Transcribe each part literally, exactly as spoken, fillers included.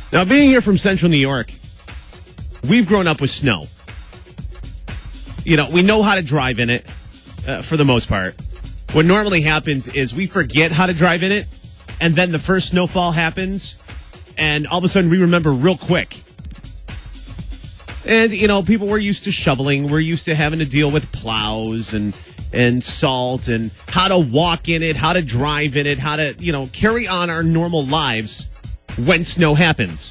Now, being here from central New York, we've grown up with snow. You know, we know how to drive in it uh, for the most part. What normally happens is we forget how to drive in it, and then the first snowfall happens, and all of a sudden we remember real quick. And, you know, people were used to shoveling. We're used to having to deal with plows and and salt and how to walk in it, how to drive in it, how to, you know, carry on our normal lives when snow happens.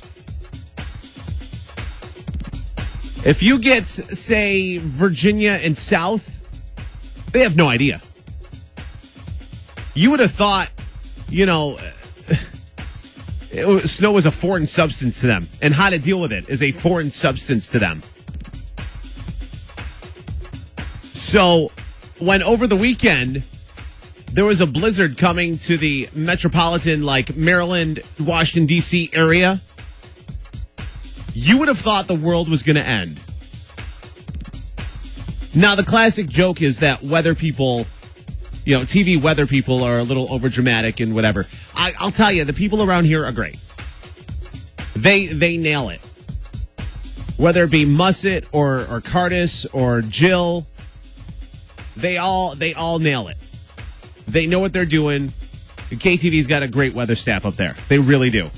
If you get, say, Virginia and South, they have no idea. You would have thought, you know, it was, snow was a foreign substance to them, and how to deal with it is a foreign substance to them. So, when over the weekend, there was a blizzard coming to the metropolitan, like, Maryland, Washington, D C area, you would have thought the world was going to end. Now, the classic joke is that weather people, you know, T V weather people are a little overdramatic and whatever. I, I'll tell you, the people around here are great. They they nail it. Whether it be Musset or, or Cardis or Jill, they all they all nail it. They know what they're doing. K T V's got a great weather staff up there. They really do.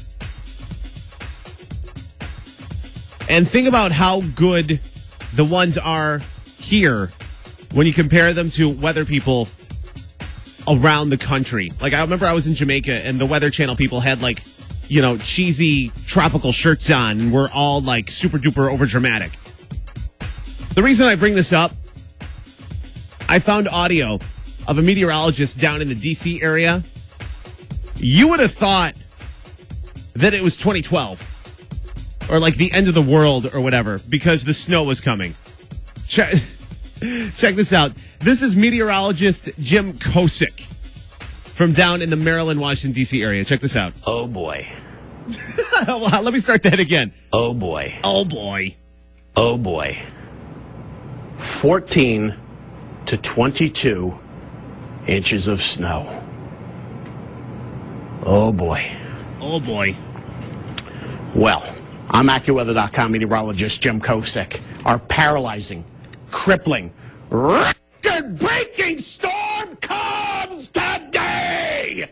And think about how good the ones are here when you compare them to weather people around the country. Like, I remember I was in Jamaica and the Weather Channel people had, like, you know, cheesy tropical shirts on and we're all, like, super duper over dramatic. The reason I bring this up, I found audio of a meteorologist down in the D C area. You would have thought that it was twenty twelve or like the end of the world or whatever because the snow was coming. Check, check this out. This is meteorologist Jim Kosick from down in the Maryland, Washington, D C area. Check this out. Oh, boy. Well, let me start that again. Oh, boy. Oh, boy. Oh, boy. fourteen to twenty-two inches of snow. Oh, boy. Oh, boy. Well, I'm AccuWeather dot com meteorologist Jim Kosick. Our paralyzing, crippling, record-breaking storm comes today!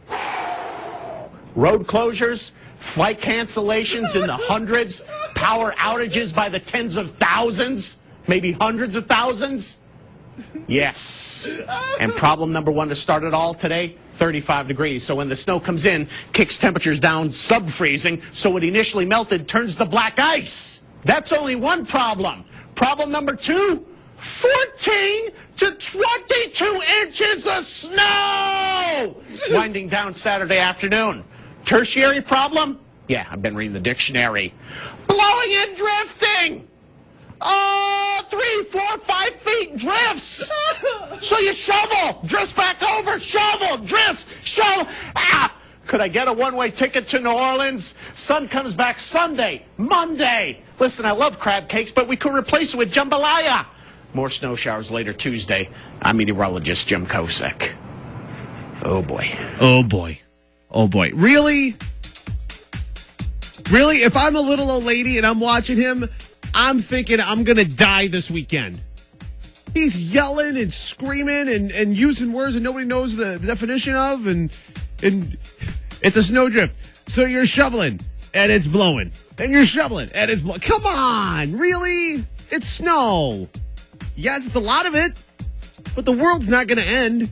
Road closures, flight cancellations in the hundreds, power outages by the tens of thousands, maybe hundreds of thousands. Yes. And problem number one to start it all today, thirty-five degrees. So when the snow comes in, kicks temperatures down sub-freezing, so what initially melted turns to black ice. That's only one problem. Problem number two, fourteen to twenty-two inches of snow! Winding down Saturday afternoon. Tertiary problem? Yeah, I've been reading the dictionary. Blowing and drifting! Oh, three, four, five feet drifts. So you shovel, drifts back over, shovel, drifts, shovel. Ah! Could I get a one-way ticket to New Orleans? Sun comes back Sunday, Monday. Listen, I love crab cakes, but we could replace it with jambalaya. More snow showers later Tuesday. I'm meteorologist Jim Kosick. Oh, boy. Oh, boy. Oh, boy. Really? Really? If I'm a little old lady and I'm watching him, I'm thinking I'm going to die this weekend. He's yelling and screaming and, and using words that nobody knows the, the definition of, and and it's a snowdrift. So you're shoveling, and it's blowing. And you're shoveling, and it's blowing. Come on, really? It's snow. Yes, it's a lot of it, but the world's not going to end.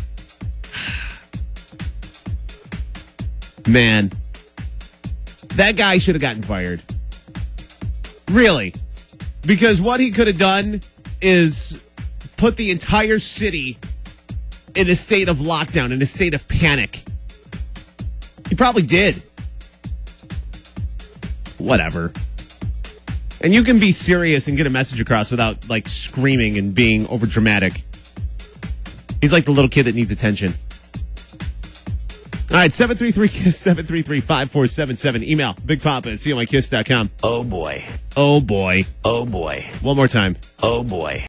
Man, that guy should have gotten fired. Really. Because what he could have done is put the entire city in a state of lockdown, in a state of panic. He probably did. Whatever. And you can be serious and get a message across without, like, screaming and being overdramatic. He's like the little kid that needs attention. All right, seven three three KISS, seven three three, five four seven seven. Email, Big Papa at C M I Kiss dot com. Oh, boy. Oh, boy. Oh, boy. One more time. Oh, boy.